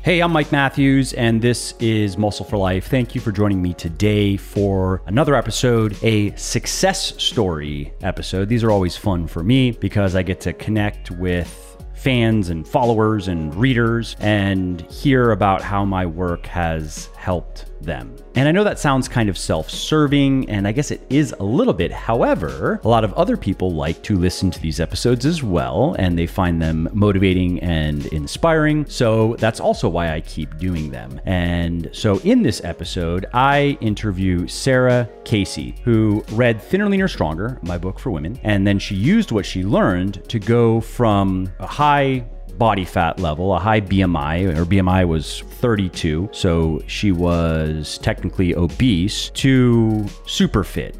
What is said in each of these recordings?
Hey, I'm Mike Matthews, and this is Muscle for Life. Thank you for joining me today for another episode, a success story episode. These are always fun for me because I get to connect with fans and followers and readers and hear about how my work has helped them. And I know that sounds kind of self-serving, and I guess it is a little bit. However, a lot of other people like to listen to these episodes as well, and they find them motivating and inspiring. So that's also why I keep doing them. And so in this episode, I interview Sarah Casey, who read Thinner, Leaner, Stronger, my book for women, and then she used what she learned to go from a high body fat level, a high BMI. Her BMI was 32, so she was technically obese, to super fit,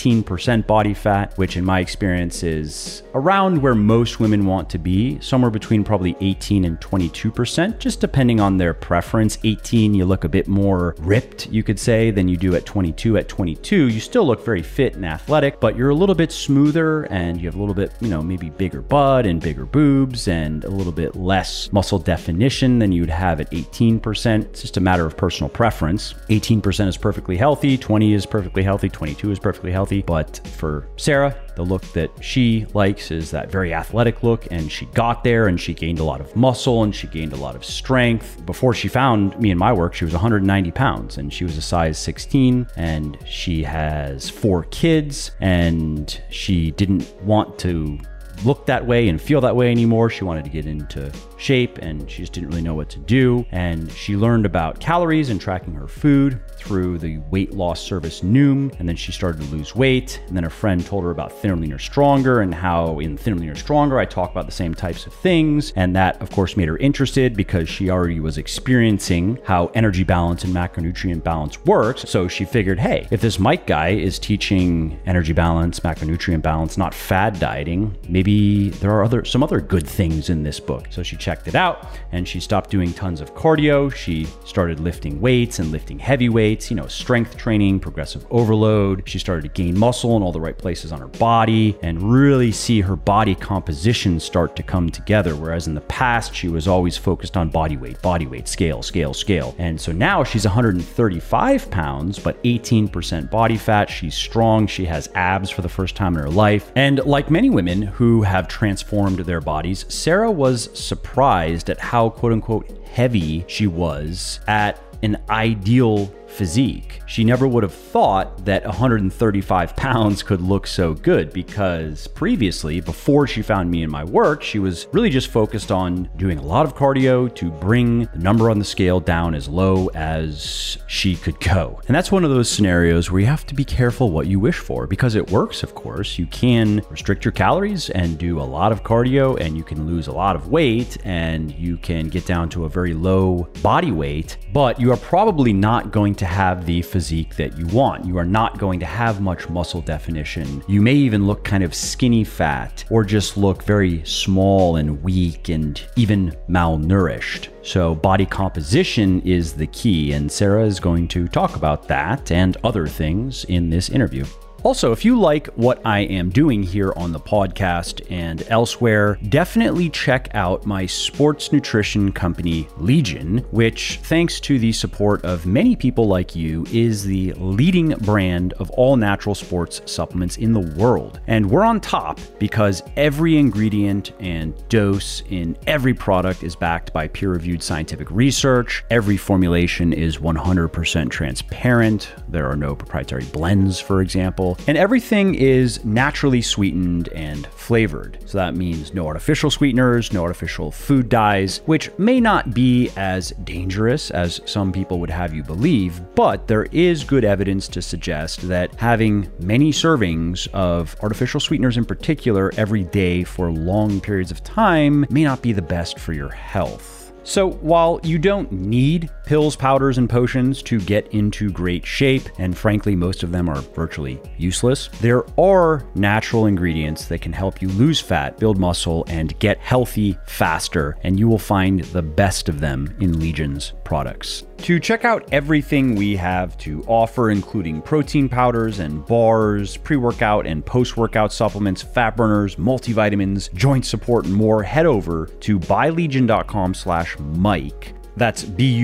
18% body fat, which in my experience is around where most women want to be, somewhere between probably 18 and 22%, just depending on their preference. 18, you look a bit more ripped, you could say, than you do at 22. At 22, you still look very fit and athletic, but you're a little bit smoother and you have a little bit, maybe bigger butt and bigger boobs and a little bit less muscle definition than you'd have at 18%. It's just a matter of personal preference. 18% is perfectly healthy, 20 is perfectly healthy, 22 is perfectly healthy. But for Sarah, the look that she likes is that very athletic look, and she got there and she gained a lot of muscle and she gained a lot of strength. Before she found me and my work, she was 190 pounds and she was a size 16, and she has 4 kids, and she didn't want to look that way and feel that way anymore. She wanted to get into shape and she just didn't really know what to do. And she learned about calories and tracking her food through the weight loss service Noom. And then she started to lose weight. And then a friend told her about Thinner, Leaner, Stronger, and how in Thinner, Leaner, Stronger, I talk about the same types of things. And that, of course, made her interested because she already was experiencing how energy balance and macronutrient balance works. So she figured, hey, if this Mike guy is teaching energy balance, macronutrient balance, not fad dieting, maybe there are some other good things in this book. So she checked it out and she stopped doing tons of cardio. She started lifting weights and lifting heavy weights, strength training, progressive overload. She started to gain muscle in all the right places on her body and really see her body composition start to come together. Whereas in the past, she was always focused on body weight, scale. And so now she's 135 pounds, but 18% body fat. She's strong. She has abs for the first time in her life. And like many women who have transformed their bodies, Sarah was surprised at how quote unquote heavy she was at an ideal physique. She never would have thought that 135 pounds could look so good, because previously, before she found me in my work, she was really just focused on doing a lot of cardio to bring the number on the scale down as low as she could go. And that's one of those scenarios where you have to be careful what you wish for, because it works, of course. You can restrict your calories and do a lot of cardio, and you can lose a lot of weight, and you can get down to a very low body weight, but you are probably not going to have the physique that you want. You are not going to have much muscle definition. You may even look kind of skinny fat, or just look very small and weak and even malnourished. So body composition is the key, and Sarah is going to talk about that and other things in this interview. Also, if you like what I am doing here on the podcast and elsewhere, definitely check out my sports nutrition company, Legion, which, thanks to the support of many people like you, is the leading brand of all natural sports supplements in the world. And we're on top because every ingredient and dose in every product is backed by peer-reviewed scientific research. Every formulation is 100% transparent. There are no proprietary blends, for example. And everything is naturally sweetened and flavored. So that means no artificial sweeteners, no artificial food dyes, which may not be as dangerous as some people would have you believe, but there is good evidence to suggest that having many servings of artificial sweeteners in particular every day for long periods of time may not be the best for your health. So while you don't need pills, powders, and potions to get into great shape, and frankly, most of them are virtually useless, there are natural ingredients that can help you lose fat, build muscle, and get healthy faster, and you will find the best of them in Legion's products. To check out everything we have to offer, including protein powders and bars, pre-workout and post-workout supplements, fat burners, multivitamins, joint support, and more, head over to buylegion.com/Mike. That's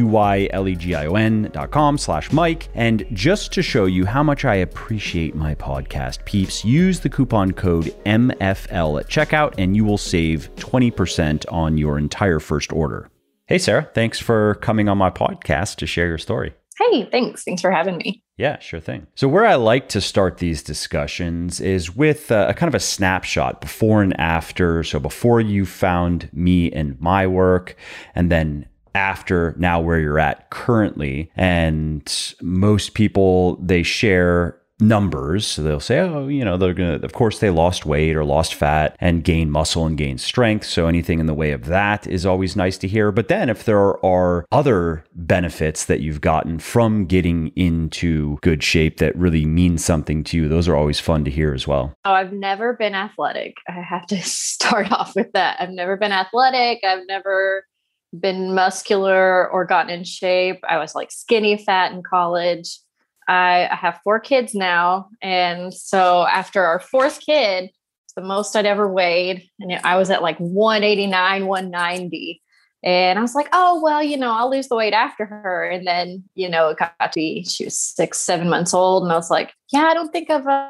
BUYLEGION.com/Mike. And just to show you how much I appreciate my podcast peeps, use the coupon code MFL at checkout and you will save 20% on your entire first order. Hey, Sarah, thanks for coming on my podcast to share your story. Hey, thanks. Thanks for having me. Yeah, sure thing. So where I like to start these discussions is with a kind of a snapshot before and after. So before you found me and my work, and then after now where you're at currently. And most people, they share numbers. So they'll say, oh, they're going to, of course, they lost weight or lost fat and gain muscle and gain strength. So anything in the way of that is always nice to hear. But then if there are other benefits that you've gotten from getting into good shape that really mean something to you, those are always fun to hear as well. Oh, I've never been athletic. I have to start off with that. I've never been athletic. I've never been muscular or gotten in shape. I was like skinny fat in college. I have 4 kids now. And so after our 4th kid, it's the most I'd ever weighed. And I was at like 189, 190. And I was like, oh, well, I'll lose the weight after her. And then, it got to be, she was 6, 7 months old. And I was like, yeah, I don't think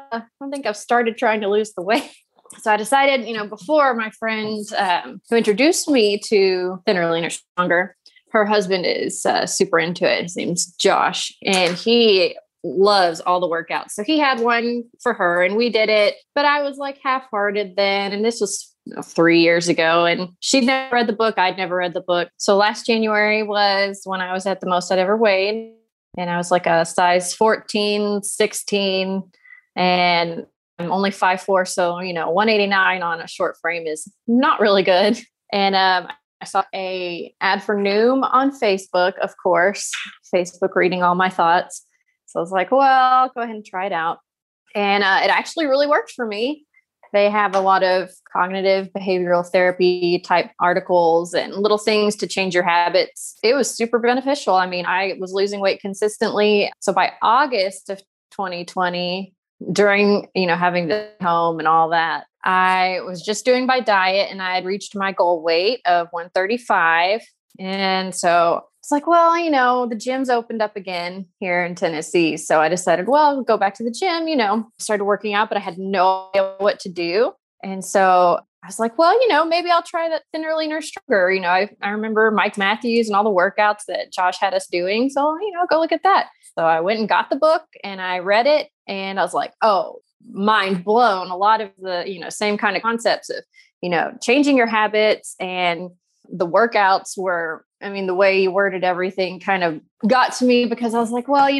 I've started trying to lose the weight. So I decided, before my friend who introduced me to Thinner, Leaner, Stronger, her husband is super into it. His name's Josh, and he loves all the workouts. So he had one for her and we did it, but I was like half-hearted then. And this was 3 years ago and she'd never read the book. I'd never read the book. So last January was when I was at the most I'd ever weighed. And I was like a size 14, 16, and I'm only 5'4". So, 189 on a short frame is not really good. And I saw a ad for Noom on Facebook, of course, Facebook reading all my thoughts. So I was like, well, I'll go ahead and try it out. And it actually really worked for me. They have a lot of cognitive behavioral therapy type articles and little things to change your habits. It was super beneficial. I mean, I was losing weight consistently. So by August of 2020, during, having the home and all that, I was just doing by diet and I had reached my goal weight of 135. And so it's like, well, the gym's opened up again here in Tennessee. So I decided, well, I'll go back to the gym, started working out, but I had no idea what to do. And so I was like, well, maybe I'll try that Thinner, Leaner, Stronger. I remember Mike Matthews and all the workouts that Josh had us doing. So, go look at that. So I went and got the book and I read it and I was like, oh, mind blown. A lot of the, same kind of concepts of, changing your habits, and the workouts were, the way you worded everything kind of got to me because I was like, well,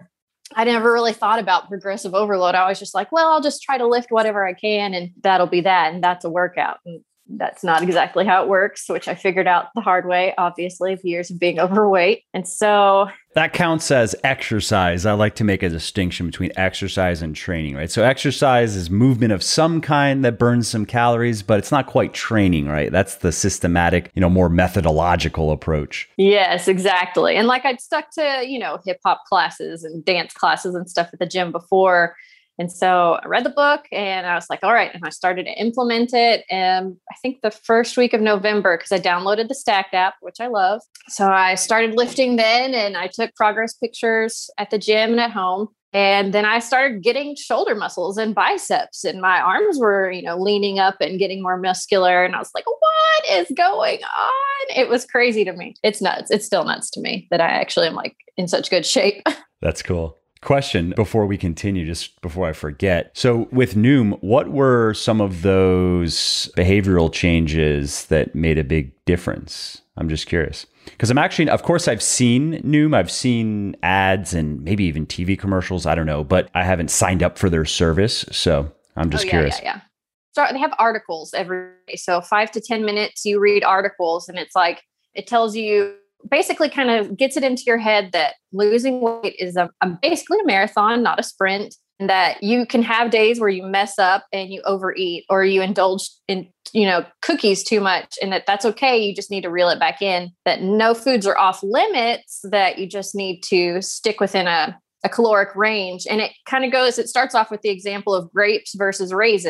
I never really thought about progressive overload. I was just like, well, I'll just try to lift whatever I can and that'll be that. And that's a workout. And that's not exactly how it works, which I figured out the hard way, obviously, of years of being overweight. And so that counts as exercise. I like to make a distinction between exercise and training, right? So exercise is movement of some kind that burns some calories, but it's not quite training, right? That's the systematic, more methodological approach. Yes, exactly. And like I'd stuck to, hip hop classes and dance classes and stuff at the gym before. And so I read the book and I was like, all right. And I started to implement it. And I think the first week of November, because I downloaded the Stacked app, which I love. So I started lifting then, and I took progress pictures at the gym and at home. And then I started getting shoulder muscles and biceps, and my arms were, leaning up and getting more muscular. And I was like, what is going on? It was crazy to me. It's nuts. It's still nuts to me that I actually am like in such good shape. That's cool. Question before we continue, just before I forget. So with Noom, what were some of those behavioral changes that made a big difference? I'm just curious. Because I'm actually, of course, I've seen Noom. I've seen ads and maybe even TV commercials. I don't know, but I haven't signed up for their service. So I'm just curious. Yeah. So they have articles every day. So 5 to 10 minutes, you read articles, and it's like, it tells you, basically kind of gets it into your head that losing weight is basically a marathon, not a sprint, and that you can have days where you mess up and you overeat or you indulge in, cookies too much, and that's okay. You just need to reel it back in, that no foods are off limits, that you just need to stick within a caloric range. And it kind of goes, it starts off with the example of grapes versus raisins.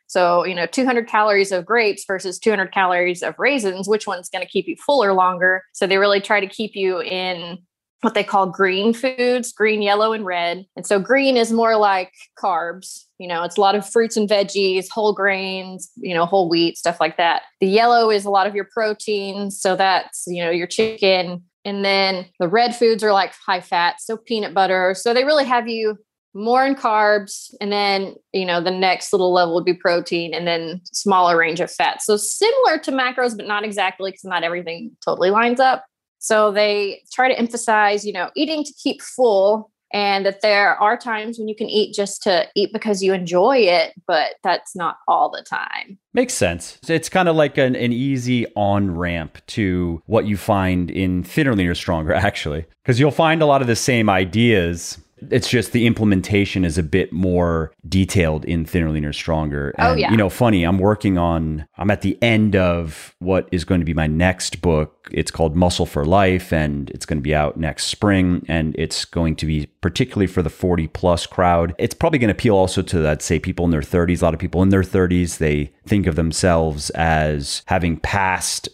So, 200 calories of grapes versus 200 calories of raisins, which one's going to keep you fuller longer? So they really try to keep you in what they call green foods, green, yellow, and red. And so green is more like carbs. It's a lot of fruits and veggies, whole grains, whole wheat, stuff like that. The yellow is a lot of your proteins. So that's, your chicken. And then the red foods are like high fat. So peanut butter. So they really have you more in carbs. And then, the next little level would be protein and then smaller range of fat. So similar to macros, but not exactly, because not everything totally lines up. So they try to emphasize, eating to keep full, and that there are times when you can eat just to eat because you enjoy it, but that's not all the time. Makes sense. It's kind of like an easy on-ramp to what you find in Thinner, Leaner, Stronger, actually, because you'll find a lot of the same ideas. It's just the implementation is a bit more detailed in Thinner, Leaner, Stronger. And, funny, I'm at the end of what is going to be my next book. It's called Muscle for Life, and it's going to be out next spring. And it's going to be particularly for the 40 plus crowd. It's probably going to appeal also to, I'd say, people in their 30s. A lot of people in their 30s, they think of themselves as having passed,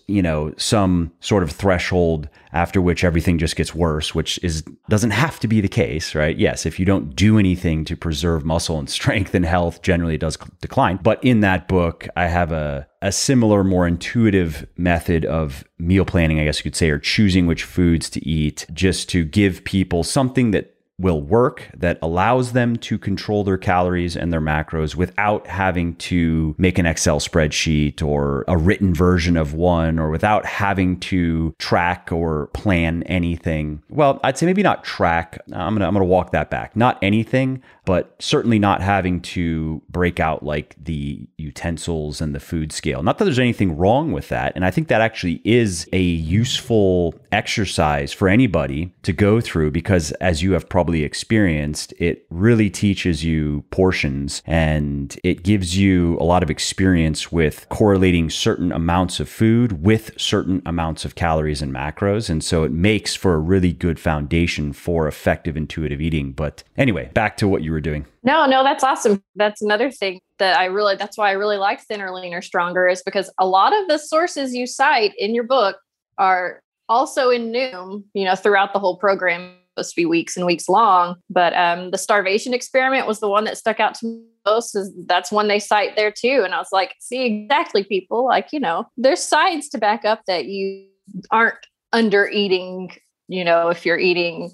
some sort of threshold after which everything just gets worse, which doesn't have to be the case, right? Yes, if you don't do anything to preserve muscle and strength and health, generally it does decline. But in that book, I have a similar, more intuitive method of meal planning, I guess you could say, or choosing which foods to eat, just to give people something that will work, that allows them to control their calories and their macros without having to make an Excel spreadsheet or a written version of one, or without having to track or plan anything. Well, I'd say maybe not track. I'm gonna walk that back. Not anything, but certainly not having to break out like the utensils and the food scale. Not that there's anything wrong with that. And I think that actually is a useful exercise for anybody to go through, because as you have probably experienced, it really teaches you portions, and it gives you a lot of experience with correlating certain amounts of food with certain amounts of calories and macros. And so it makes for a really good foundation for effective intuitive eating. But anyway, back to what you were doing. No, that's awesome. That's another thing that that's why I really like Thinner, Leaner, Stronger, is because a lot of the sources you cite in your book are also in Noom, throughout the whole program. Supposed to be weeks and weeks long, but the starvation experiment was the one that stuck out to me most. That's one they cite there too. And I was like, see, exactly, people, there's science to back up that you aren't under eating, if you're eating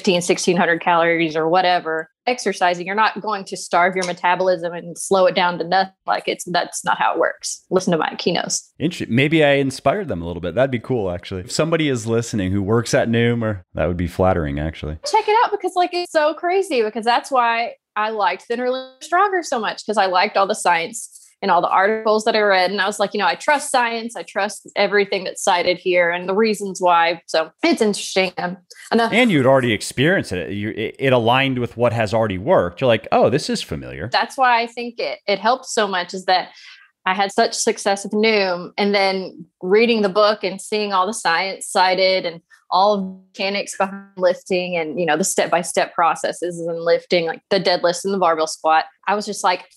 1600 calories or whatever, exercising, you're not going to starve your metabolism and slow it down to nothing. That's not how it works. Listen to my keynotes. Interesting. Maybe I inspired them a little bit. That'd be cool, actually. If somebody is listening who works at Noom, that would be flattering, actually. Check it out, because it's so crazy, because that's why I liked Thinner, Leaner, Stronger so much, because I liked all the science and all the articles that I read. And I was like, I trust science. I trust everything that's cited here and the reasons why. So it's interesting. And you'd already experienced it. It aligned with what has already worked. You're like, oh, this is familiar. That's why I think it helped so much, is that I had such success with Noom, and then reading the book and seeing all the science cited and all of the mechanics behind lifting, and, the step-by-step processes in lifting, like the deadlift and the barbell squat. I was just like,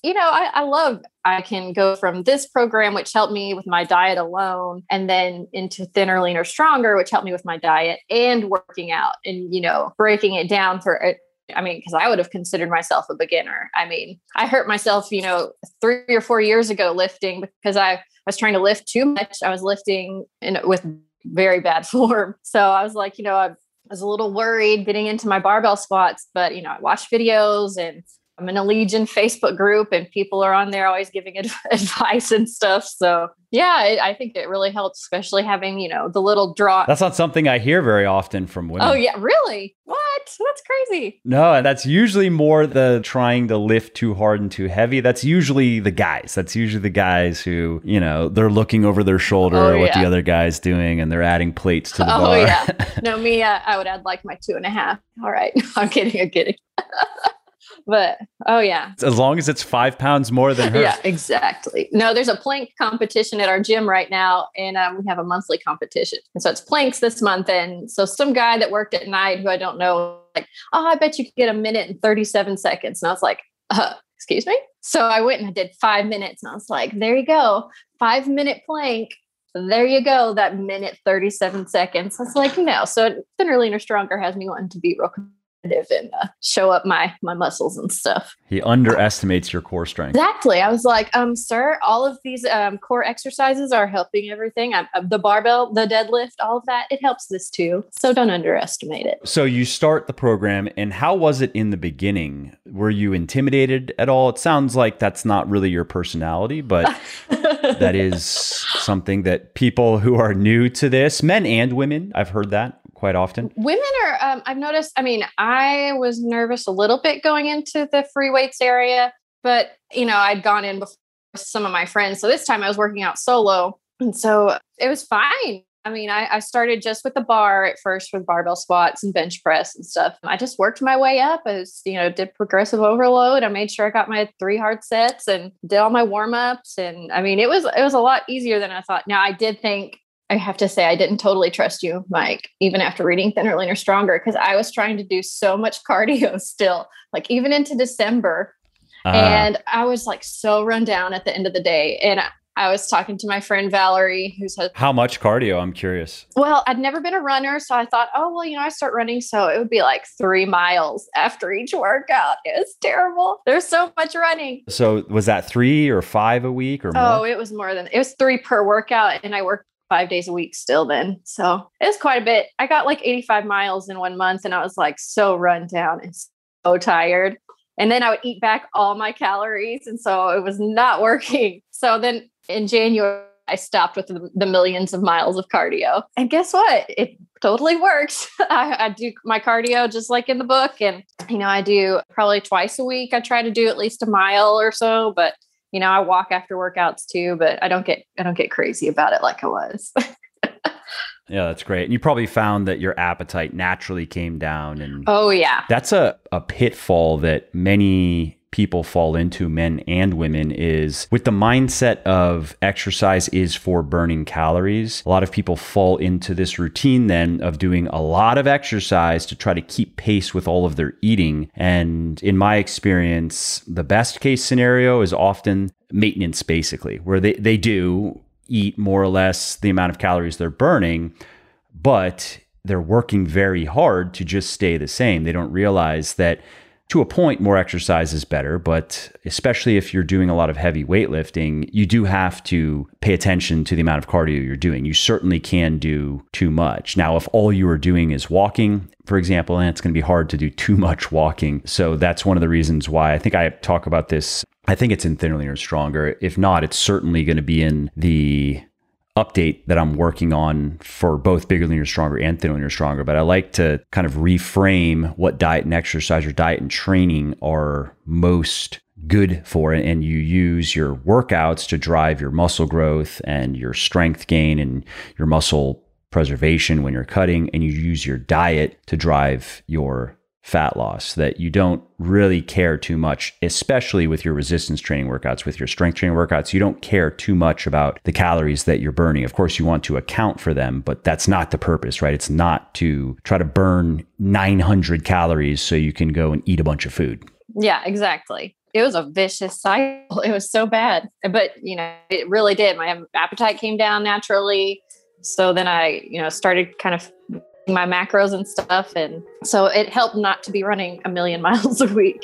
I can go from this program, which helped me with my diet alone, and then into Thinner, Leaner, Stronger, which helped me with my diet and working out, and, breaking it down because I would have considered myself a beginner. I hurt myself, 3 or 4 years ago lifting, because I was trying to lift too much. I was lifting with very bad form. So I was like, I was a little worried getting into my barbell squats, but, I watched videos, and I'm in a Legion Facebook group, and people are on there always giving advice and stuff. So yeah, I think it really helps, especially having, the little draw. That's not something I hear very often from women. Oh yeah. Really? What? That's crazy. No, that's usually more the trying to lift too hard and too heavy. That's usually the guys. That's usually the guys who, they're looking over their shoulder at what the other guy's doing, and they're adding plates to the bar. Oh yeah. No, me, I would add like my 2.5. All right. I'm kidding. But, oh yeah. As long as it's 5 pounds more than her. Yeah, exactly. No, there's a plank competition at our gym right now, and we have a monthly competition. And so it's planks this month. And so some guy that worked at night who I don't know, like, I bet you could get 1 minute and 37 seconds. And I was like, excuse me? So I went and I did 5 minutes and I was like, there you go. 5-minute plank. There you go. That minute, 37 seconds. I was like, no. So Thinner, Leaner, Stronger has me wanting to be real competitive and show up my muscles and stuff. He underestimates your core strength. Exactly. I was like, sir, all of these core exercises are helping everything. The barbell, the deadlift, all of that, it helps this too. So don't underestimate it. So you start the program, and how was it in the beginning? Were you intimidated at all? It sounds like that's not really your personality, but that is something that people who are new to this, men and women, I've heard that quite often. Women are, I've noticed, I was nervous a little bit going into the free weights area, but, I'd gone in before some of my friends. So this time I was working out solo. And so it was fine. I started just with the bar at first with barbell squats and bench press and stuff. I just worked my way up as, did progressive overload. I made sure I got my 3 hard sets and did all my warm-ups. And it was a lot easier than I thought. Now I did think, I have to say, I didn't totally trust you, Mike, even after reading Thinner, Leaner, Stronger, because I was trying to do so much cardio still, like even into December. And I was like so run down at the end of the day. And I was talking to my friend Valerie, How much cardio? I'm curious. Well, I'd never been a runner. So I thought, I start running. So it would be like 3 miles after each workout. It was terrible. There's so much running. So was that 3 or 5 a week or more? Oh, it was 3 per workout. And I worked 5 days a week still then. So it was quite a bit. I got like 85 miles in 1 month and I was like so run down and so tired. And then I would eat back all my calories. And so it was not working. So then in January, I stopped with the millions of miles of cardio. And guess what? It totally works. I do my cardio just like in the book. And, I do probably twice a week. I try to do at least a mile or so, but I walk after workouts too, but I don't get crazy about it like I was. Yeah, that's great. And you probably found that your appetite naturally came down. And oh yeah, that's a pitfall that many people fall into, men and women, is with the mindset of exercise is for burning calories. A lot of people fall into this routine then of doing a lot of exercise to try to keep pace with all of their eating. And in my experience, the best case scenario is often maintenance, basically, where they do eat more or less the amount of calories they're burning, but they're working very hard to just stay the same. They don't realize that to a point, more exercise is better, but especially if you're doing a lot of heavy weightlifting, you do have to pay attention to the amount of cardio you're doing. You certainly can do too much. Now, if all you are doing is walking, for example, and it's going to be hard to do too much walking. So that's one of the reasons why I think I talk about this. I think it's in Thinner, Leaner, Stronger. If not, it's certainly going to be in the update that I'm working on for both Bigger, Leaner, Stronger and Thinner, Leaner, Stronger. But I like to kind of reframe what diet and exercise or diet and training are most good for. And you use your workouts to drive your muscle growth and your strength gain and your muscle preservation when you're cutting. And you use your diet to drive your fat loss, that you don't really care too much, especially with your resistance training workouts. With your strength training workouts, you don't care too much about the calories that you're burning. Of course, you want to account for them, but that's not the purpose, right? It's not to try to burn 900 calories so you can go and eat a bunch of food. Yeah, exactly. It was a vicious cycle. It was so bad, but it really did. My appetite came down naturally. So then I, started kind of my macros and stuff. And so it helped not to be running 1,000,000 miles a week.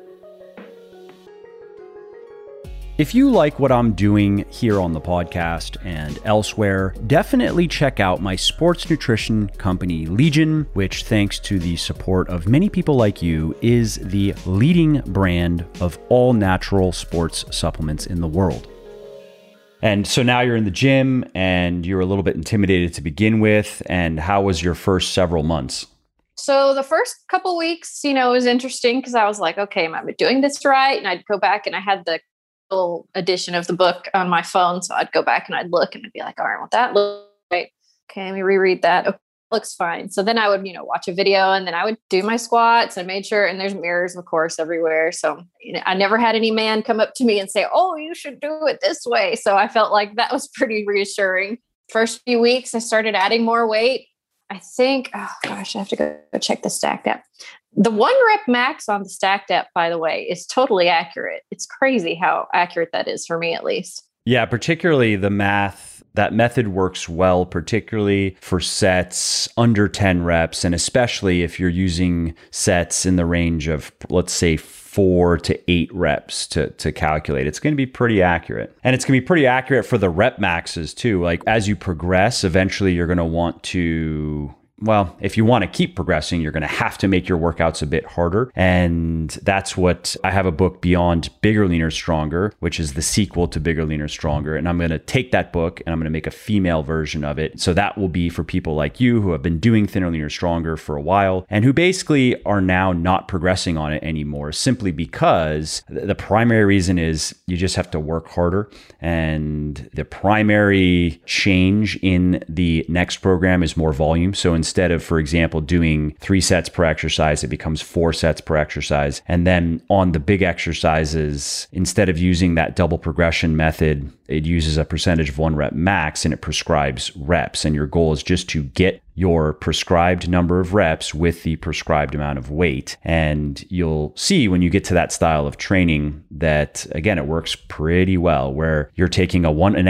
If you like what I'm doing here on the podcast and elsewhere, definitely check out my sports nutrition company, Legion, which, thanks to the support of many people like you, is the leading brand of all natural sports supplements in the world. And so now you're in the gym and you're a little bit intimidated to begin with. And how was your first several months? So the first couple weeks, it was interesting because I was like, okay, am I doing this right? And I'd go back and I had the little edition of the book on my phone. So I'd go back and I'd look and I'd be like, all right, well, that looks right. Okay, let me reread that. Okay, looks fine. So then I would, watch a video and then I would do my squats. I made sure, and there's mirrors, of course, everywhere. So I never had any man come up to me and say, oh, you should do it this way. So I felt like that was pretty reassuring. First few weeks, I started adding more weight. I think, oh gosh, I have to go check the Stacked app. The 1 rep max on the Stacked app, by the way, is totally accurate. It's crazy how accurate that is for me, at least. Yeah, particularly the math, that method works well, particularly for sets under 10 reps, and especially if you're using sets in the range of, let's say, 4 to 8 reps to calculate. It's going to be pretty accurate. And it's going to be pretty accurate for the rep maxes too. Like as you progress, eventually you're going to want to, well, if you want to keep progressing, you're going to have to make your workouts a bit harder. And that's what I have a book, Beyond Bigger, Leaner, Stronger, which is the sequel to Bigger, Leaner, Stronger. And I'm going to take that book and I'm going to make a female version of it. So that will be for people like you who have been doing Thinner, Leaner, Stronger for a while and who basically are now not progressing on it anymore, simply because the primary reason is you just have to work harder. And the primary change in the next program is more volume. So instead of, for example, doing 3 sets per exercise, it becomes 4 sets per exercise. And then on the big exercises, instead of using that double progression method, it uses a percentage of 1 rep max and it prescribes reps. And your goal is just to get your prescribed number of reps with the prescribed amount of weight. And you'll see when you get to that style of training that, again, it works pretty well, where you're taking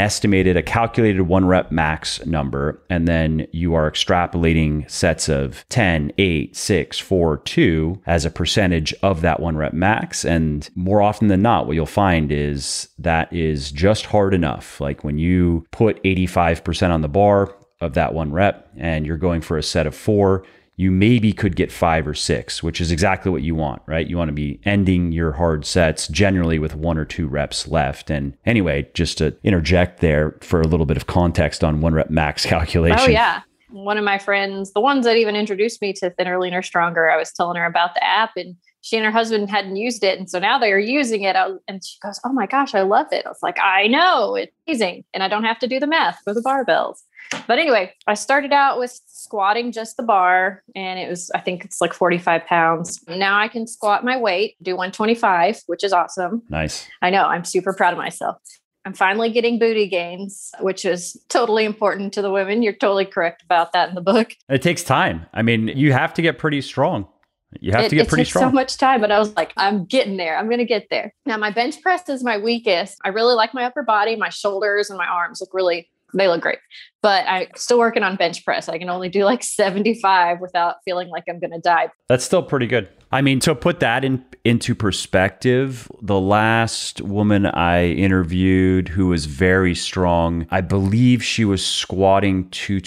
a calculated 1 rep max number, and then you are extrapolating sets of 10, 8, 6, 4, 2 as a percentage of that 1 rep max. And more often than not, what you'll find is that is just hard enough. Like when you put 85% on the bar of that 1 rep and you're going for a set of 4, you maybe could get 5 or 6, which is exactly what you want, right? You want to be ending your hard sets generally with 1 or 2 reps left. And anyway, just to interject there for a little bit of context on 1 rep max calculation. Oh yeah. One of my friends, the ones that even introduced me to Thinner, Leaner, Stronger, I was telling her about the app and she and her husband hadn't used it. And so now they are using it. And she goes, oh my gosh, I love it. I was like, I know, it's amazing. And I don't have to do the math for the barbells. But anyway, I started out with squatting just the bar and I think it's like 45 pounds. Now I can squat my weight, do 125, which is awesome. Nice. I know, I'm super proud of myself. I'm finally getting booty gains, which is totally important to the women. You're totally correct about that in the book. It takes time. I mean, you have to get pretty strong. You have to get pretty strong. It takes so much time, but I was like, I'm getting there. I'm going to get there. Now, my bench press is my weakest. I really like my upper body. My shoulders and my arms they look great, but I'm still working on bench press. I can only do like 75 without feeling like I'm going to die. That's still pretty good. I mean, to put that into perspective, the last woman I interviewed who was very strong, I believe she was squatting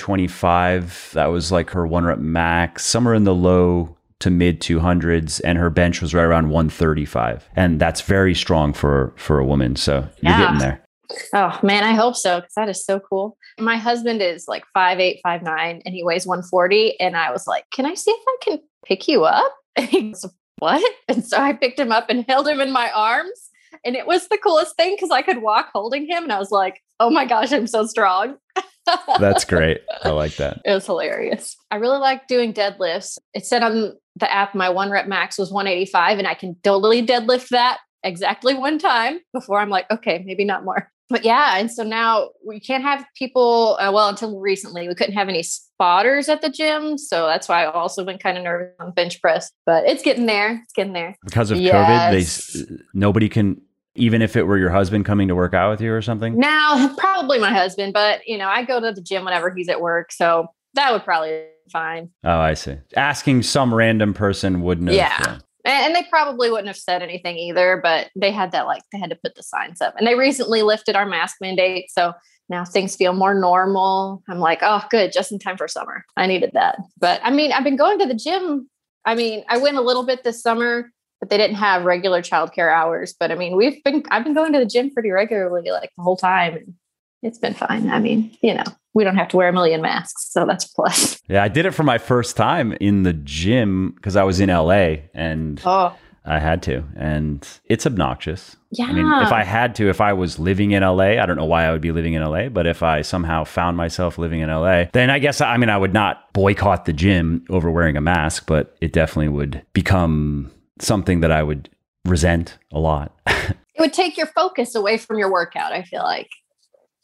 225. That was like her 1 rep max, somewhere in the low to mid 200s, and her bench was right around 135. And that's very strong for a woman. So you're getting there. Oh man, I hope so, because that is so cool. My husband is like 5'8", 5'9", and he weighs 140. And I was like, can I see if I can pick you up? And he goes, what? And so I picked him up and held him in my arms. And it was the coolest thing because I could walk holding him. And I was like, oh my gosh, I'm so strong. That's great. I like that. It was hilarious. I really like doing deadlifts. It said on the app, my 1 rep max was 185, and I can totally deadlift that exactly 1 time before I'm like, okay, maybe not more. But yeah, and so now we can't have people, until recently, we couldn't have any spotters at the gym. So that's why I've also been kind of nervous on bench press, but it's getting there. It's getting there. Because of COVID, nobody can, even if it were your husband coming to work out with you or something? Now, probably my husband, but I go to the gym whenever he's at work. So that would probably be fine. Oh, I see. Asking some random person wouldn't have. Yeah. And they probably wouldn't have said anything either, but they had that, they had to put the signs up. And they recently lifted our mask mandate. So now things feel more normal. I'm like, oh, good. Just in time for summer. I needed that. But I mean, I've been going to the gym. I mean, I went a little bit this summer, but they didn't have regular childcare hours. But I mean, I've been going to the gym pretty regularly, like the whole time. And it's been fine. I mean, we don't have to wear a million masks. So that's a plus. Yeah, I did it for my first time in the gym because I was in LA and I had to. And it's obnoxious. Yeah. I mean, if I was living in LA, I don't know why I would be living in LA, but if I somehow found myself living in LA, then I guess, I would not boycott the gym over wearing a mask, but it definitely would become something that I would resent a lot. It would take your focus away from your workout, I feel like.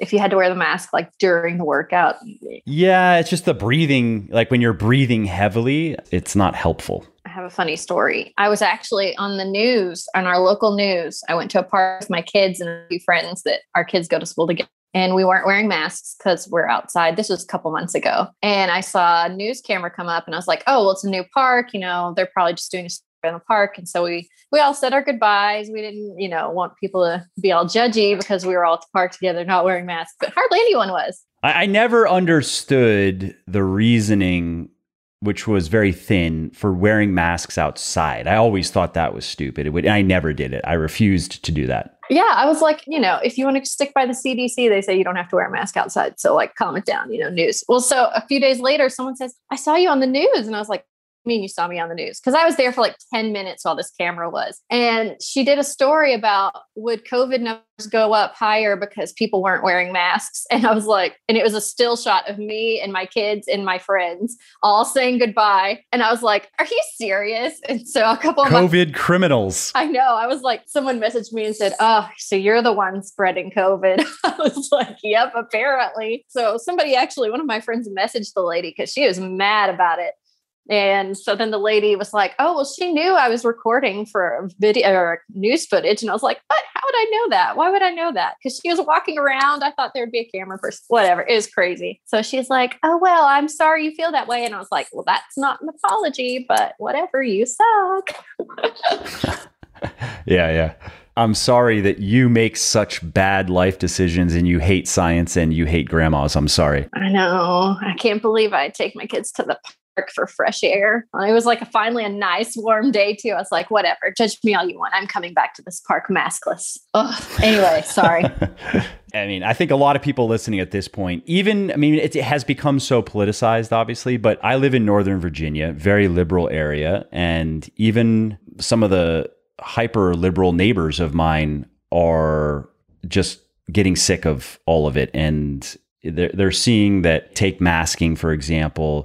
if you had to wear the mask like during the workout. Yeah, it's just the breathing. Like when you're breathing heavily, it's not helpful. I have a funny story. I was actually on the news, on our local news. I went to a park with my kids and a few friends that our kids go to school together. And we weren't wearing masks because we're outside. This was a couple months ago. And I saw a news camera come up and I was like, oh, well, it's a new park. You know, they're probably just doing a story in the park. And so we all said our goodbyes. We didn't, want people to be all judgy because we were all at the park together, not wearing masks, but hardly anyone was. I never understood the reasoning, which was very thin, for wearing masks outside. I always thought that was stupid. And I never did it. I refused to do that. Yeah, I was like, if you want to stick by the CDC, they say you don't have to wear a mask outside. So like, calm it down, news. Well, so a few days later, someone says, I saw you on the news. And I was like, I mean, you saw me on the news? Because I was there for like 10 minutes while this camera was. And she did a story about, would COVID numbers go up higher because people weren't wearing masks? And I was like, and it was a still shot of me and my kids and my friends all saying goodbye. And I was like, are you serious? And so a couple of COVID criminals. I know. I was like, someone messaged me and said, oh, so you're the one spreading COVID. I was like, yep, apparently. So somebody actually, one of my friends messaged the lady because she was mad about it. And so then the lady was like, oh, well, she knew I was recording for video or news footage. And I was like, what? How would I know that? Why would I know that? Because she was walking around. I thought there'd be a camera person, whatever. It was crazy. So she's like, oh, well, I'm sorry you feel that way. And I was like, well, that's not an apology, but whatever, you suck. Yeah. I'm sorry that you make such bad life decisions and you hate science and you hate grandmas. I'm sorry. I know. I can't believe I take my kids to the park for fresh air. It was like finally a nice warm day too. I was like, whatever, judge me all you want. I'm coming back to this park maskless. Ugh. Anyway, sorry. I mean, I think a lot of people listening at this point, it has become so politicized, obviously, but I live in Northern Virginia, very liberal area. And even some of the hyper liberal neighbors of mine are just getting sick of all of it. And they're seeing that take masking, for example,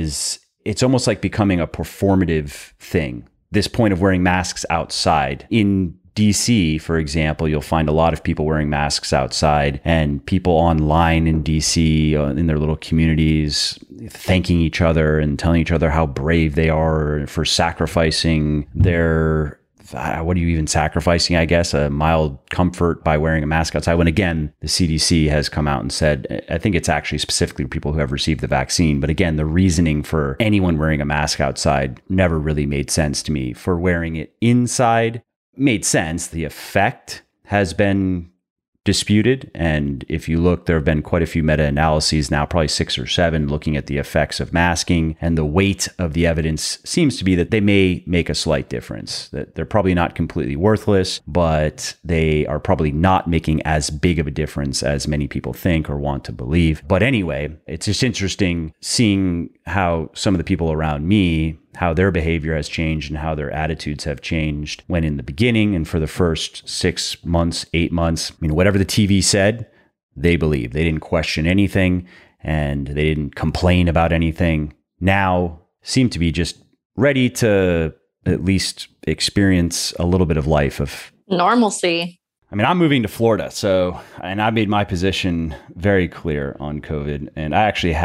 it's almost like becoming a performative thing. This point of wearing masks outside. In DC, for example, you'll find a lot of people wearing masks outside, and people online in DC in their little communities thanking each other and telling each other how brave they are for sacrificing their what are you even sacrificing, I guess, a mild comfort by wearing a mask outside, when again, the CDC has come out and said, I think it's actually specifically for people who have received the vaccine. But again, the reasoning for anyone wearing a mask outside never really made sense to me. For wearing it inside made sense. The effect has been disputed. And if you look, there have been quite a few meta-analyses now, probably 6 or 7, looking at the effects of masking. And the weight of the evidence seems to be that they may make a slight difference, that they're probably not completely worthless, but they are probably not making as big of a difference as many people think or want to believe. But anyway, it's just interesting seeing how some of the people around me, how their behavior has changed and how their attitudes have changed, when in the beginning and for the first 6 months, 8 months, whatever the TV said, they believed. They didn't question anything and they didn't complain about anything. Now seem to be just ready to at least experience a little bit of life of normalcy. I'm moving to Florida, and I made my position very clear on COVID. And I actually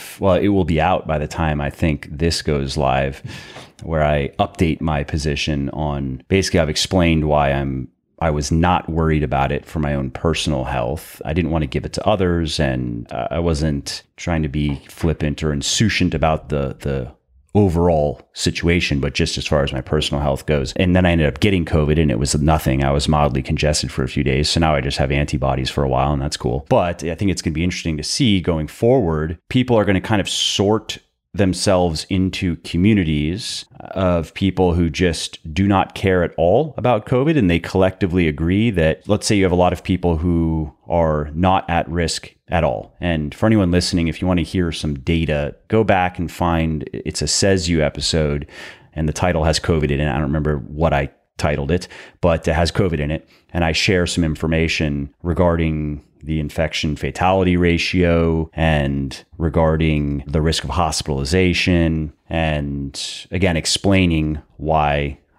it will be out by the time I think this goes live, where I update my position on, basically I've explained why I was not worried about it for my own personal health. I didn't want to give it to others, and I wasn't trying to be flippant or insouciant about the overall situation, but just as far as my personal health goes. And then I ended up getting COVID and it was nothing. I was mildly congested for a few days. So now I just have antibodies for a while, and that's cool. But I think it's going to be interesting to see going forward. People are going to kind of sort themselves into communities of people who just do not care at all about COVID. And they collectively agree that, let's say you have a lot of people who are not at risk at all. And for anyone listening, if you want to hear some data, go back and find, it's a Says You episode, and the title has COVID in it. I don't remember what I titled it, but it has COVID in it. And I share some information regarding the infection fatality ratio and regarding the risk of hospitalization. And again, explaining why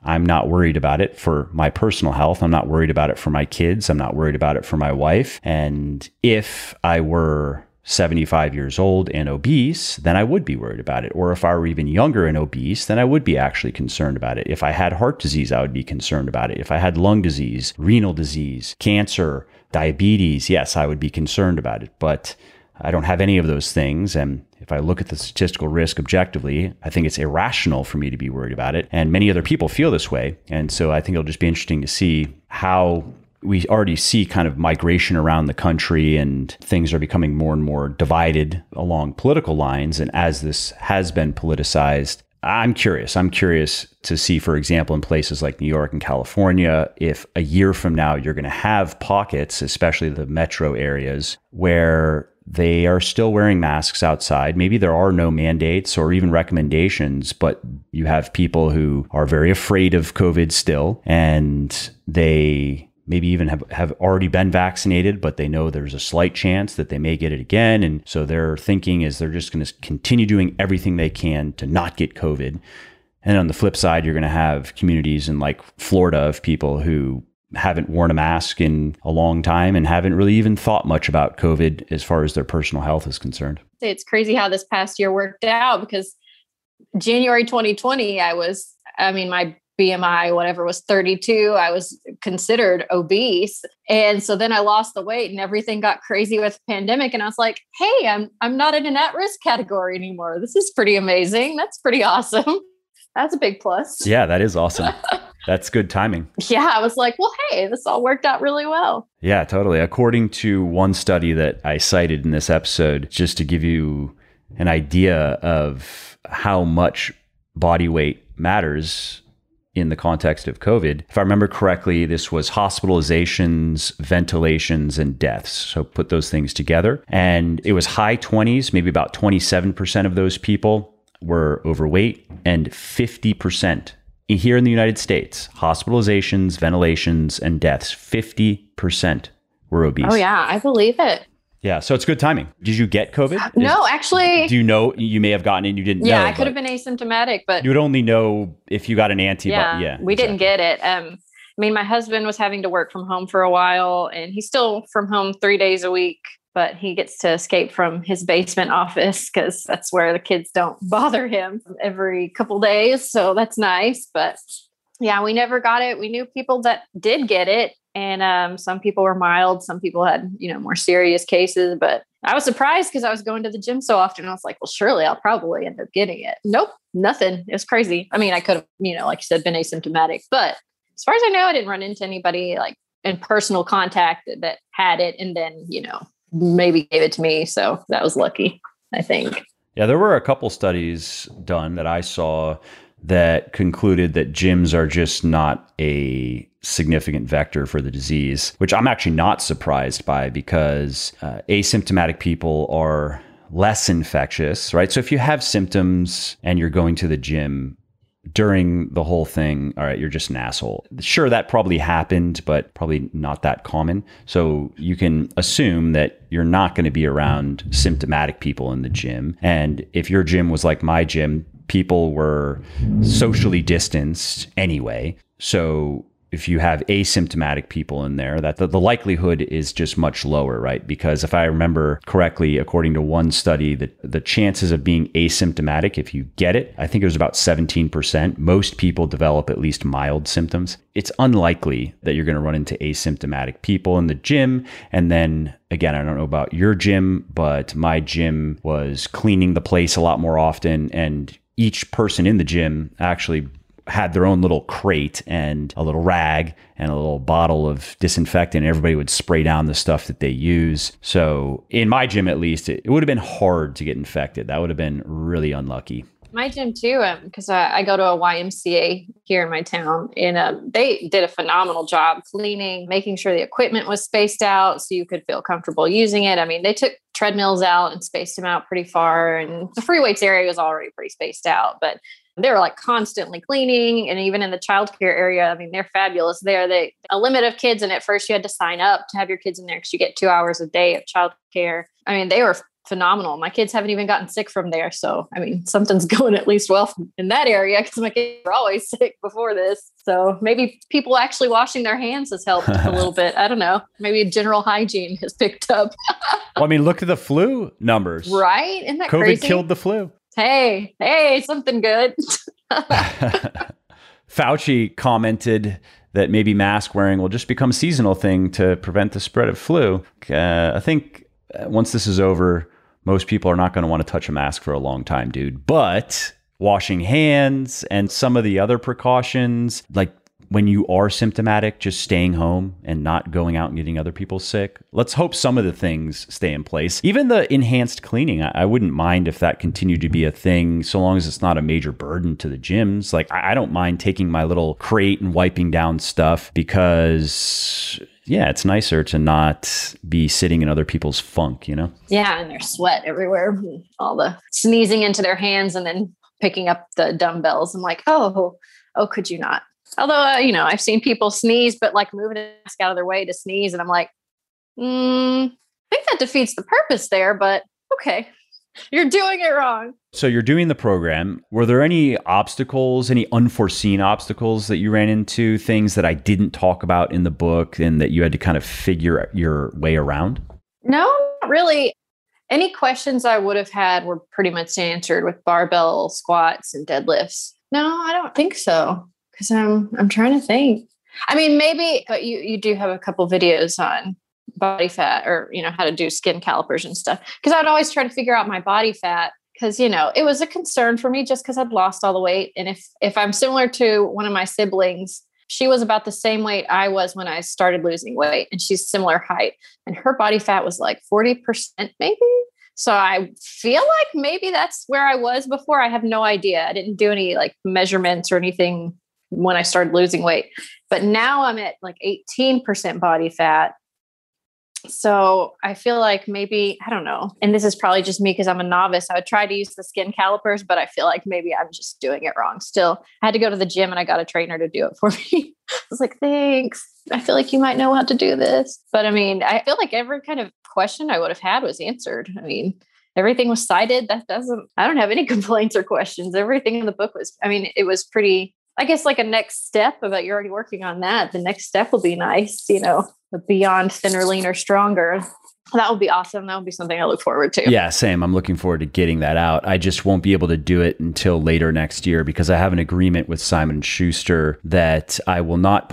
I'm not worried about it for my personal health. I'm not worried about it for my kids. I'm not worried about it for my wife. And if I were 75 years old and obese, then I would be worried about it. Or if I were even younger and obese, then I would be actually concerned about it. If I had heart disease, I would be concerned about it. If I had lung disease, renal disease, cancer, diabetes, yes, I would be concerned about it. But I don't have any of those things. And if I look at the statistical risk objectively, I think it's irrational for me to be worried about it. And many other people feel this way. And so I think it'll just be interesting to see how we already see kind of migration around the country, and things are becoming more and more divided along political lines. And as this has been politicized, I'm curious to see, for example, in places like New York and California, if a year from now you're going to have pockets, especially the metro areas, where they are still wearing masks outside. Maybe there are no mandates or even recommendations, but you have people who are very afraid of COVID still, and they maybe even have already been vaccinated, but they know there's a slight chance that they may get it again. And so their thinking is they're just going to continue doing everything they can to not get COVID. And on the flip side, you're going to have communities in like Florida of people who haven't worn a mask in a long time and haven't really even thought much about COVID as far as their personal health is concerned. It's crazy how this past year worked out, because January 2020, my BMI, whatever, was 32. I was considered obese. And so then I lost the weight and everything got crazy with the pandemic. And I was like, hey, I'm not in an at-risk category anymore. This is pretty amazing. That's pretty awesome. That's a big plus. Yeah, that is awesome. That's good timing. Yeah, I was like, well, hey, this all worked out really well. Yeah, totally. According to one study that I cited in this episode, just to give you an idea of how much body weight matters in the context of COVID, if I remember correctly, this was hospitalizations, ventilations, and deaths. So put those things together. And it was high 20s, maybe about 27% of those people were overweight, and 50% here in the United States, hospitalizations, ventilations, and deaths, 50% were obese. Oh, yeah, I believe it. Yeah, so it's good timing. Did you get COVID? No, actually. Do you know you may have gotten it and you didn't know? Yeah, I could have been asymptomatic, but you would only know if you got an antibody. Yeah, we didn't get it. My husband was having to work from home for a while, and he's still from home 3 days a week, but he gets to escape from his basement office because that's where the kids don't bother him every couple days. So that's nice. But yeah, we never got it. We knew people that did get it. And some people were mild. Some people had, more serious cases. But I was surprised because I was going to the gym so often. I was like, well, surely I'll probably end up getting it. Nope, nothing. It was crazy. I mean, I could have, like you said, been asymptomatic. But as far as I know, I didn't run into anybody like in personal contact that had it and then, maybe gave it to me. So that was lucky, I think. Yeah, there were a couple studies done that I saw that concluded that gyms are just not a significant vector for the disease, which I'm actually not surprised by because asymptomatic people are less infectious, right? So if you have symptoms and you're going to the gym during the whole thing, all right, you're just an asshole. Sure, that probably happened, but probably not that common. So you can assume that you're not going to be around symptomatic people in the gym. And if your gym was like my gym, people were socially distanced anyway. So if you have asymptomatic people in there, that the likelihood is just much lower, right? Because if I remember correctly, according to one study, that the chances of being asymptomatic, if you get it, I think it was about 17%. Most people develop at least mild symptoms. It's unlikely that you're going to run into asymptomatic people in the gym. And then again, I don't know about your gym, but my gym was cleaning the place a lot more often. And each person in the gym actually had their own little crate and a little rag and a little bottle of disinfectant. Everybody would spray down the stuff that they use. So in my gym, at least, it would have been hard to get infected. That would have been really unlucky. My gym too, because I go to a YMCA here in my town, and they did a phenomenal job cleaning, making sure the equipment was spaced out so you could feel comfortable using it. I mean, they took treadmills out and spaced them out pretty far, and the free weights area was already pretty spaced out, but they were like constantly cleaning. And even in the childcare area, I mean, they're fabulous there. A limit of kids. And at first you had to sign up to have your kids in there because you get 2 hours a day of childcare. I mean, they were phenomenal. My kids haven't even gotten sick from there. So, I mean, something's going at least well in that area because my kids were always sick before this. So maybe people actually washing their hands has helped a little bit. I don't know. Maybe general hygiene has picked up. Well, I mean, look at the flu numbers. Right? Isn't that COVID crazy? killed the flu. Hey, something good. Fauci commented that maybe mask wearing will just become a seasonal thing to prevent the spread of flu. I think once this is over, most people are not going to want to touch a mask for a long time, dude. But washing hands and some of the other precautions, like when you are symptomatic, just staying home and not going out and getting other people sick. Let's hope some of the things stay in place. Even the enhanced cleaning, I wouldn't mind if that continued to be a thing, so long as it's not a major burden to the gyms. Like, I don't mind taking my little crate and wiping down stuff because, yeah, it's nicer to not be sitting in other people's funk, you know? Yeah, and their sweat everywhere, all the sneezing into their hands and then picking up the dumbbells. I'm like, oh, could you not? Although, I've seen people sneeze, but like moving the mask out of their way to sneeze. And I'm like, I think that defeats the purpose there, but okay, you're doing it wrong. So you're doing the program. Were there any obstacles, any unforeseen obstacles that you ran into, things that I didn't talk about in the book and that you had to kind of figure your way around? No, not really. Any questions I would have had were pretty much answered with barbell squats and deadlifts. No, I don't think so. Because I'm trying to think. I mean, maybe, but you do have a couple videos on body fat or, how to do skin calipers and stuff. Because I'd always try to figure out my body fat because, it was a concern for me just because I'd lost all the weight. And if I'm similar to one of my siblings, she was about the same weight I was when I started losing weight. And she's similar height. And her body fat was like 40% maybe. So I feel like maybe that's where I was before. I have no idea. I didn't do any like measurements or anything when I started losing weight, but now I'm at like 18% body fat. So I feel like maybe, I don't know. And this is probably just me because I'm a novice. I would try to use the skin calipers, but I feel like maybe I'm just doing it wrong. Still, I had to go to the gym and I got a trainer to do it for me. I was like, thanks. I feel like you might know how to do this. But I mean, I feel like every kind of question I would have had was answered. I mean, everything was cited. I don't have any complaints or questions. Everything in the book it was pretty, I guess, like a next step, but you're already working on that. The next step will be nice, the beyond thinner, leaner, stronger. That would be awesome. That would be something I look forward to. Yeah, same. I'm looking forward to getting that out. I just won't be able to do it until later next year because I have an agreement with Simon & Schuster that I will not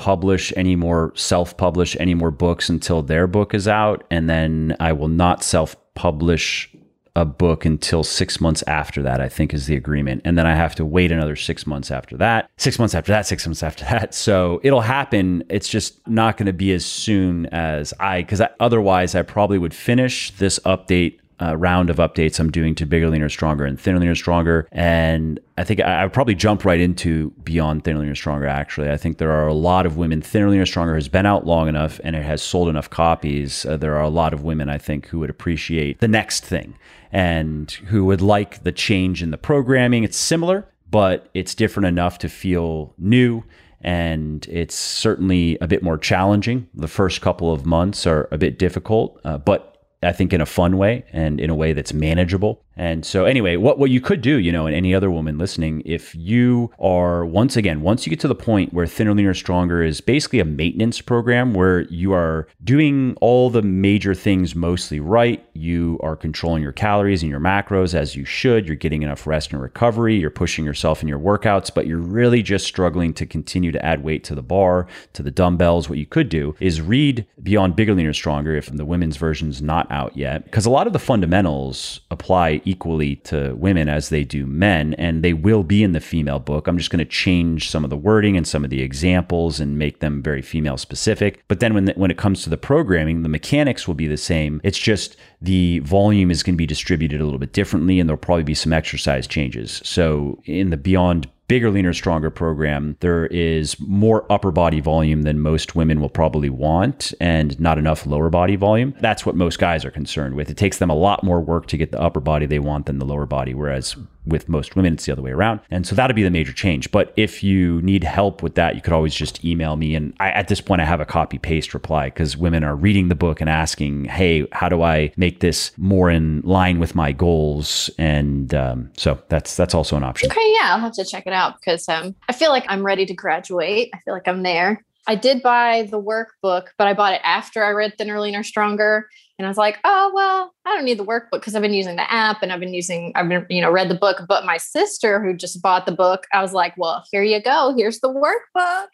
self-publish any more books until their book is out. And then I will not self-publish a book until 6 months after that, I think is the agreement. And then I have to wait another 6 months after that, 6 months after that, 6 months after that. So it'll happen. It's just not going to be as soon as otherwise I probably would finish this round of updates I'm doing to Bigger, Leaner, Stronger and Thinner, Leaner, Stronger. And I think I would probably jump right into Beyond Thinner, Leaner, Stronger, actually. I think there are a lot of women. Thinner, Leaner, Stronger has been out long enough and it has sold enough copies. There are a lot of women, I think, who would appreciate the next thing and who would like the change in the programming. It's similar, but it's different enough to feel new. And it's certainly a bit more challenging. The first couple of months are a bit difficult, but I think in a fun way and in a way that's manageable. And so anyway, what you could do, and any other woman listening, if you are, once you get to the point where Thinner, Leaner, Stronger is basically a maintenance program where you are doing all the major things mostly right, you are controlling your calories and your macros as you should, you're getting enough rest and recovery, you're pushing yourself in your workouts, but you're really just struggling to continue to add weight to the bar, to the dumbbells, what you could do is read Beyond Bigger, Leaner, Stronger if the women's version's not out yet, because a lot of the fundamentals apply equally to women as they do men, and they will be in the female book. I'm just going to change some of the wording and some of the examples and make them very female specific. But then when it comes to the programming, the mechanics will be the same. It's just the volume is going to be distributed a little bit differently, and there'll probably be some exercise changes. So in the Beyond Bigger, Leaner, Stronger program, there is more upper body volume than most women will probably want and not enough lower body volume. That's what most guys are concerned with. It takes them a lot more work to get the upper body they want than the lower body, whereas with most women, it's the other way around. And so that'll be the major change. But if you need help with that, you could always just email me. And at this point, I have a copy paste reply because women are reading the book and asking, hey, how do I make this more in line with my goals? And so that's also an option. Okay, yeah, I'll have to check it out because I feel like I'm ready to graduate. I feel like I'm there. I did buy the workbook, but I bought it after I read Thinner, Leaner, Stronger. And I was like, oh, well, I don't need the workbook because I've been using the app and I've been, read the book. But my sister who just bought the book, I was like, well, here you go. Here's the workbook.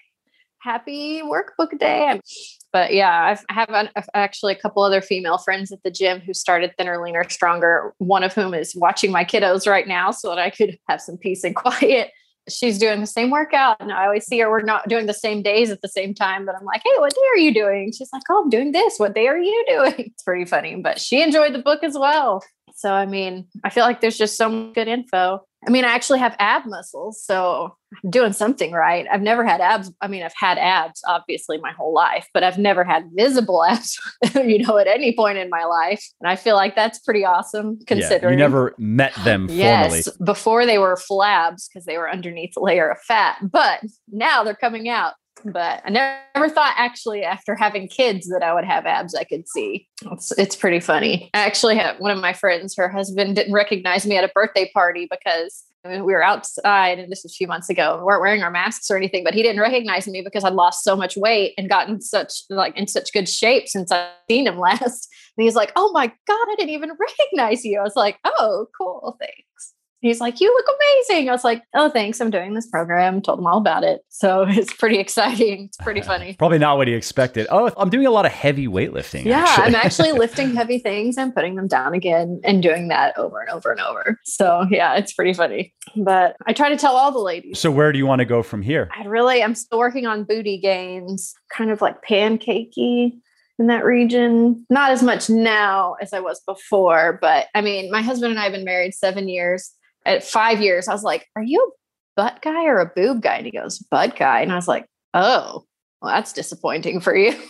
Happy workbook day. But yeah, I have actually a couple other female friends at the gym who started Thinner, Leaner, Stronger. One of whom is watching my kiddos right now so that I could have some peace and quiet. She's doing the same workout. And I always see her. We're not doing the same days at the same time, but I'm like, hey, what day are you doing? She's like, oh, I'm doing this. What day are you doing? It's pretty funny, but she enjoyed the book as well. So, I mean, I feel like there's just so much good info. I mean, I actually have ab muscles, so I'm doing something right. I've never had abs. I mean, I've had abs obviously my whole life, but I've never had visible abs, at any point in my life. And I feel like that's pretty awesome considering. You never met them formally. Yes, before they were flabs because they were underneath a layer of fat, but now they're coming out. But I never thought actually after having kids that I would have abs I could see. It's pretty funny. I actually had one of my friends, her husband didn't recognize me at a birthday party because we were outside, and this was a few months ago. We weren't wearing our masks or anything, but he didn't recognize me because I'd lost so much weight and gotten in such good shape since I've seen him last. And he's like, oh my God, I didn't even recognize you. I was like, oh, cool. Thanks. He's like, you look amazing. I was like, oh, thanks. I'm doing this program. Told him all about it. So it's pretty exciting. It's pretty funny. Probably not what he expected. Oh, I'm doing a lot of heavy weightlifting. Yeah, I'm actually lifting heavy things and putting them down again and doing that over and over and over. So yeah, it's pretty funny. But I try to tell all the ladies. So where do you want to go from here? I'm still working on booty gains, kind of like pancakey in that region. Not as much now as I was before. But I mean, my husband and I have been married 7 years. At 5 years, I was like, are you a butt guy or a boob guy? And he goes, butt guy. And I was like, oh, well, that's disappointing for you.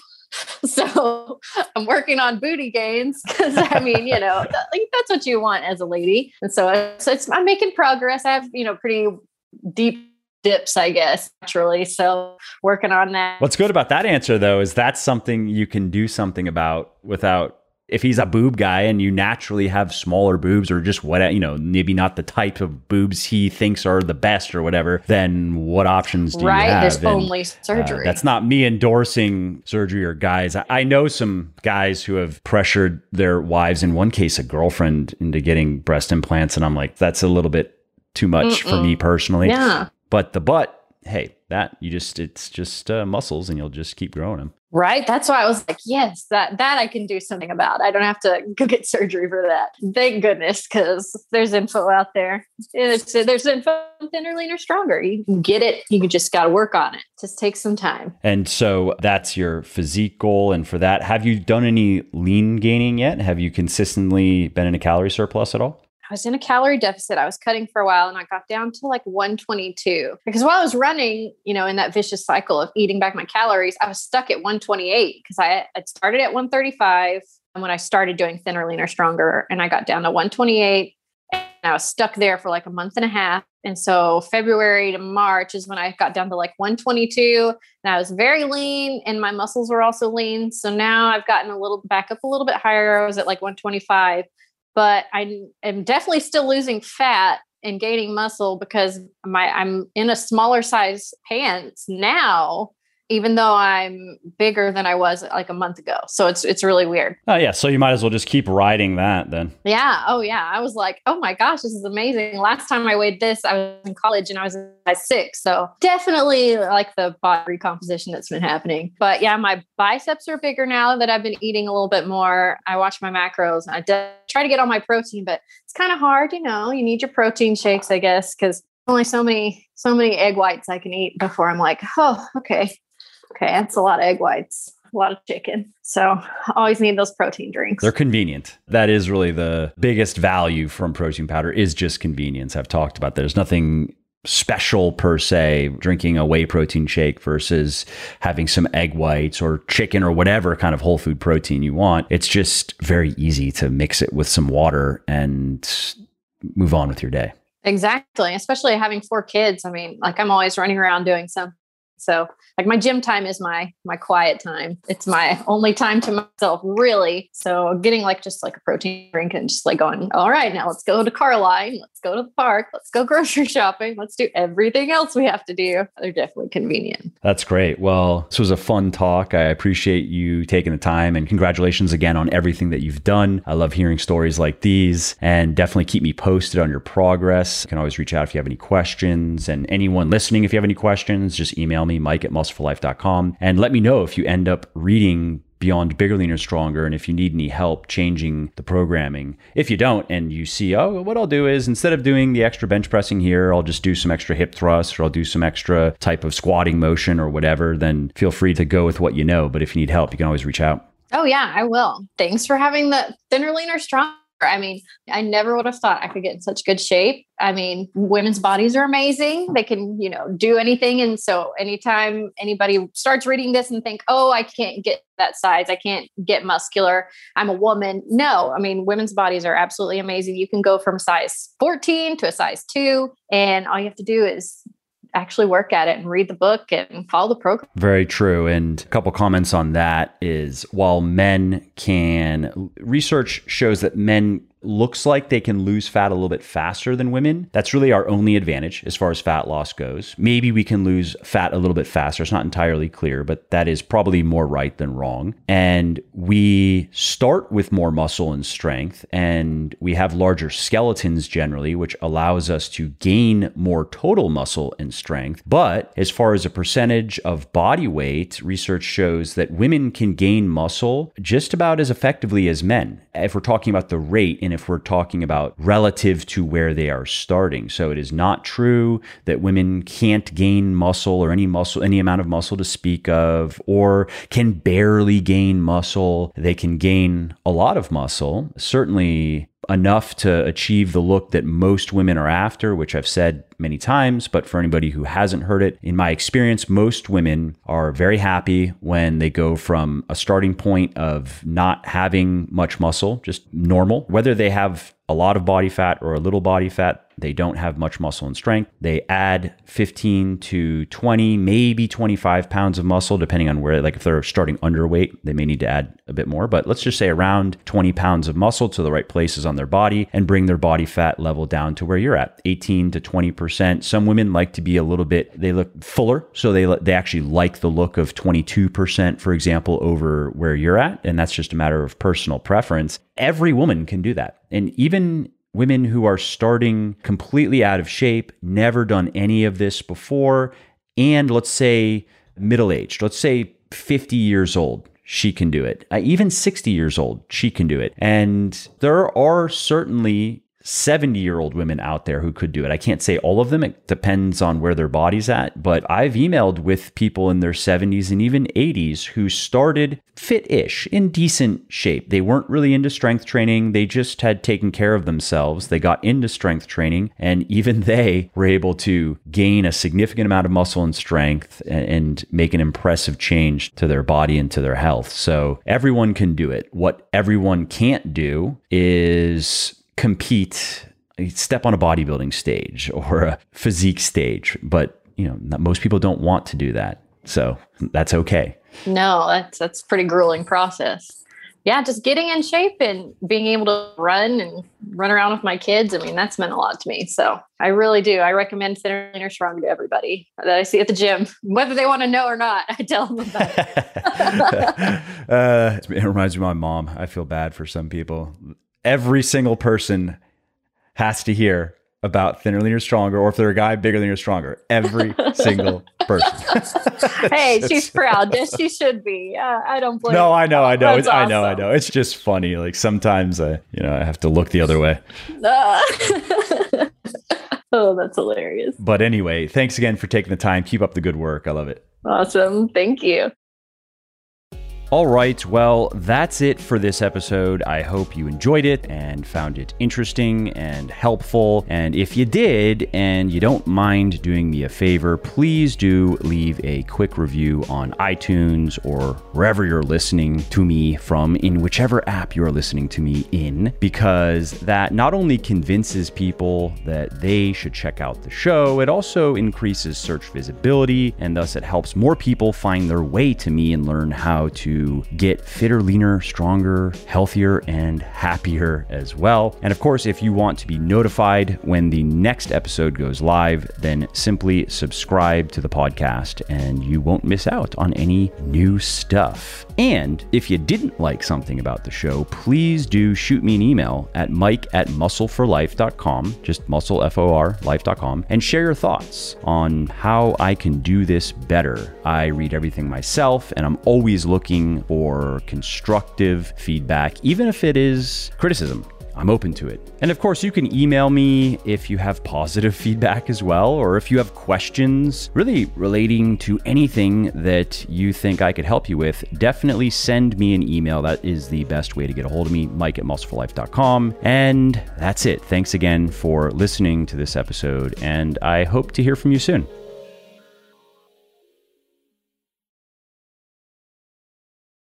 So I'm working on booty gains because I mean, that's what you want as a lady. And so I'm making progress. I have, pretty deep dips, I guess, naturally. So working on that. What's good about that answer though, is that's something you can do something about without. If he's a boob guy and you naturally have smaller boobs or just maybe not the type of boobs he thinks are the best or whatever, then what options do you have? There's only surgery. That's not me endorsing surgery or guys. I know some guys who have pressured their wives, in one case, a girlfriend, into getting breast implants. And I'm like, that's a little bit too much for me personally. Yeah. But the butt, hey, it's just muscles and you'll just keep growing them. Right. That's why I was like, yes, that I can do something about. I don't have to go get surgery for that. Thank goodness, because there's info out there. There's info on Thinner, Leaner, Stronger. You can get it. You just got to work on it. Just take some time. And so that's your physique goal. And for that, have you done any lean gaining yet? Have you consistently been in a calorie surplus at all? I was in a calorie deficit. I was cutting for a while and I got down to like 122 because while I was running, in that vicious cycle of eating back my calories, I was stuck at 128 because I started at 135 and when I started doing Thinner, Leaner, Stronger, and I got down to 128 and I was stuck there for like a month and a half. And so February to March is when I got down to like 122 and I was very lean and my muscles were also lean. So now I've gotten back up a little bit higher. I was at like 125. But I am definitely still losing fat and gaining muscle because I'm in a smaller size pants now, even though I'm bigger than I was like a month ago. So it's really weird. Oh yeah. So you might as well just keep riding that then. Yeah. Oh yeah. I was like, oh my gosh, this is amazing. Last time I weighed this, I was in college and I was size 6. So definitely like the body recomposition that's been happening. But yeah, my biceps are bigger now that I've been eating a little bit more. I watch my macros and I try to get all my protein, but it's kind of hard. You need your protein shakes, I guess, because only so many egg whites I can eat before I'm like, oh, okay, that's a lot of egg whites, a lot of chicken. So I always need those protein drinks. They're convenient. That is really the biggest value from protein powder, is just convenience. I've talked about there's nothing special per se, drinking a whey protein shake versus having some egg whites or chicken or whatever kind of whole food protein you want. It's just very easy to mix it with some water and move on with your day. Exactly. Especially having 4 kids. I mean, like I'm always running around doing something. So like my gym time is my quiet time. It's my only time to myself, really. So getting like just like a protein drink and just like going, all right, now let's go to car line. Let's go to the park. Let's go grocery shopping. Let's do everything else we have to do. They're definitely convenient. That's great. Well, this was a fun talk. I appreciate you taking the time, and congratulations again on everything that you've done. I love hearing stories like these, and definitely keep me posted on your progress. You can always reach out if you have any questions, and anyone listening, if you have any questions, just email me, Mike@muscleforlife.com, and let me know if you end up reading Beyond Bigger, Leaner, Stronger, and if you need any help changing the programming. If you don't, and you see, oh, what I'll do is instead of doing the extra bench pressing here, I'll just do some extra hip thrusts, or I'll do some extra type of squatting motion or whatever, then feel free to go with what you know. But if you need help, you can always reach out. Oh yeah, I will. Thanks for having the Thinner, Leaner, Stronger. I mean, I never would have thought I could get in such good shape. I mean, women's bodies are amazing. They can, do anything. And so anytime anybody starts reading this and think, oh, I can't get that size, I can't get muscular, I'm a woman. No, I mean, women's bodies are absolutely amazing. You can go from size 14 to a size 2. And all you have to do is actually work at it and read the book and follow the program. Very true. And a couple comments on that is, while research shows that men looks like they can lose fat a little bit faster than women. That's really our only advantage as far as fat loss goes. Maybe we can lose fat a little bit faster. It's not entirely clear, but that is probably more right than wrong. And we start with more muscle and strength, and we have larger skeletons generally, which allows us to gain more total muscle and strength. But as far as a percentage of body weight, research shows that women can gain muscle just about as effectively as men, if we're talking about the rate and if we're talking about relative to where they are starting. So it is not true that women can't gain muscle or any amount of muscle to speak of, or can barely gain muscle. They can gain a lot of muscle, certainly enough to achieve the look that most women are after, which I've said many times. But for anybody who hasn't heard it, in my experience, most women are very happy when they go from a starting point of not having much muscle, just normal, whether they have a lot of body fat or a little body fat. They don't have much muscle and strength. They add 15 to 20, maybe 25 pounds of muscle, depending on where, like if they're starting underweight, they may need to add a bit more, but let's just say around 20 pounds of muscle to the right places on their body, and bring their body fat level down to where you're at, 18 to 20%. Some women like to be a little bit, they look fuller. So they actually like the look of 22%, for example, over where you're at. And that's just a matter of personal preference. Every woman can do that. And even women who are starting completely out of shape, never done any of this before, and let's say middle-aged, let's say 50 years old, she can do it. Even 60 years old, she can do it. And there are certainly 70-year-old women out there who could do it. I can't say all of them. It depends on where their body's at. But I've emailed with people in their 70s and even 80s who started fit-ish, in decent shape. They weren't really into strength training. They just had taken care of themselves. They got into strength training, and even they were able to gain a significant amount of muscle and strength and make an impressive change to their body and to their health. So everyone can do it. What everyone can't do is compete, step on a bodybuilding stage or a physique stage. But, most people don't want to do that. So that's okay. No, that's a pretty grueling process. Yeah, just getting in shape and being able to run around with my kids. I mean, that's meant a lot to me. So I really do. I recommend Thinner, Leaner, Stronger to everybody that I see at the gym, whether they want to know or not. I tell them about it. It reminds me of my mom. I feel bad for some people. Every single person has to hear about Thinner, Leaner, Stronger, or if they're a guy, Bigger, Leaner, Stronger. Every single person. Hey, she's proud. Yes, she should be. I don't blame. No, I know. That's awesome. I know. It's just funny. Like sometimes I have to look the other way. Oh, that's hilarious. But anyway, thanks again for taking the time. Keep up the good work. I love it. Awesome. Thank you. All right, well, that's it for this episode. I hope you enjoyed it and found it interesting and helpful. And if you did, and you don't mind doing me a favor, please do leave a quick review on iTunes or wherever you're listening to me from, in whichever app you're listening to me in, because that not only convinces people that they should check out the show, it also increases search visibility, and thus it helps more people find their way to me and learn how to get fitter, leaner, stronger, healthier, and happier as well. And of course, if you want to be notified when the next episode goes live, then simply subscribe to the podcast and you won't miss out on any new stuff. And if you didn't like something about the show, please do shoot me an email at mike@muscleforlife.com, just muscle, F-O-R, life.com, and share your thoughts on how I can do this better. I read everything myself, and I'm always looking for constructive feedback, even if it is criticism. I'm open to it. And of course, you can email me if you have positive feedback as well, or if you have questions really relating to anything that you think I could help you with, definitely send me an email. That is the best way to get a hold of me, mike@muscleforlife.com. And that's it. Thanks again for listening to this episode, and I hope to hear from you soon.